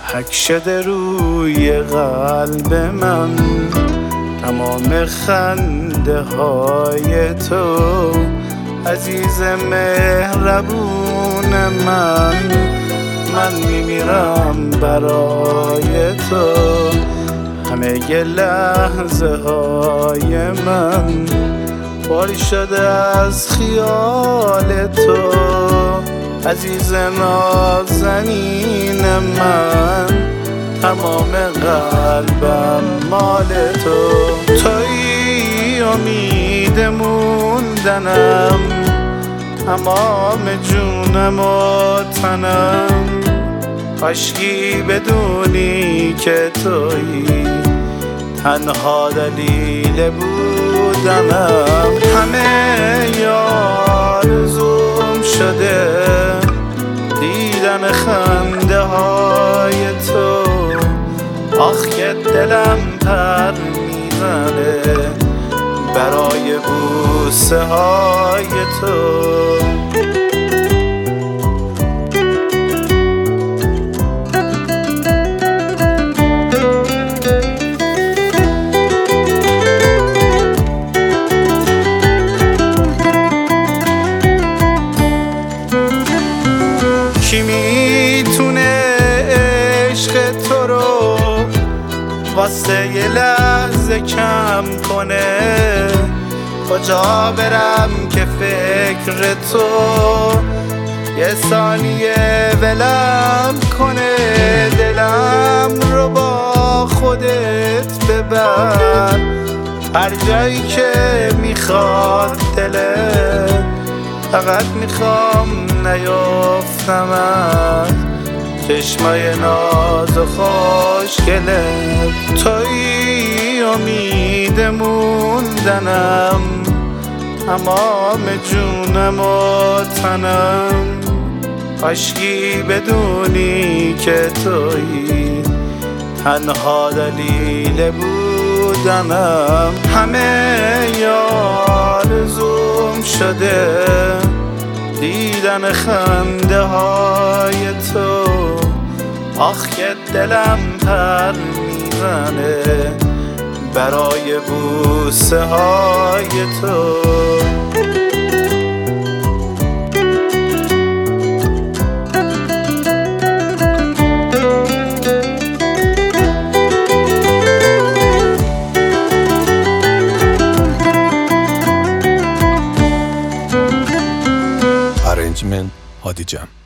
حک شده روی قلب من تمام خنده های تو، عزیز مهربون من میمیرم برای تو. همه لحظه های من پر شده از خیال تو، عزیز نازنین من تمام قلبم مال تو. تویی امید موندنم، تمام جونم و تنم، کاشکی بدونی که تویی تنها دلیل بودنم. همه آرزوم شده دیدن خنده های تو، آخ که دلم پر میزنه برای بوسه های تو. کی میتونه عشق تو رو واسه یه لحظه کم کنه؟ کجا برم که فکر تو یه ثانیه ولم کنه؟ دلم رو با خودت ببر هر جایی که میخواد دلت، فقط میخوام نیفتم از چشمای ناز و خوشگلت. تویی امید موندنم، تمام جونم و تنم، کاشکی بدونی که تویی تنها دلیل بودنم. همه آرزوم شده دیدن خنده های تو، آخ که دلم پر میزنه برای بوسه های تو. Arrangement هادی جان.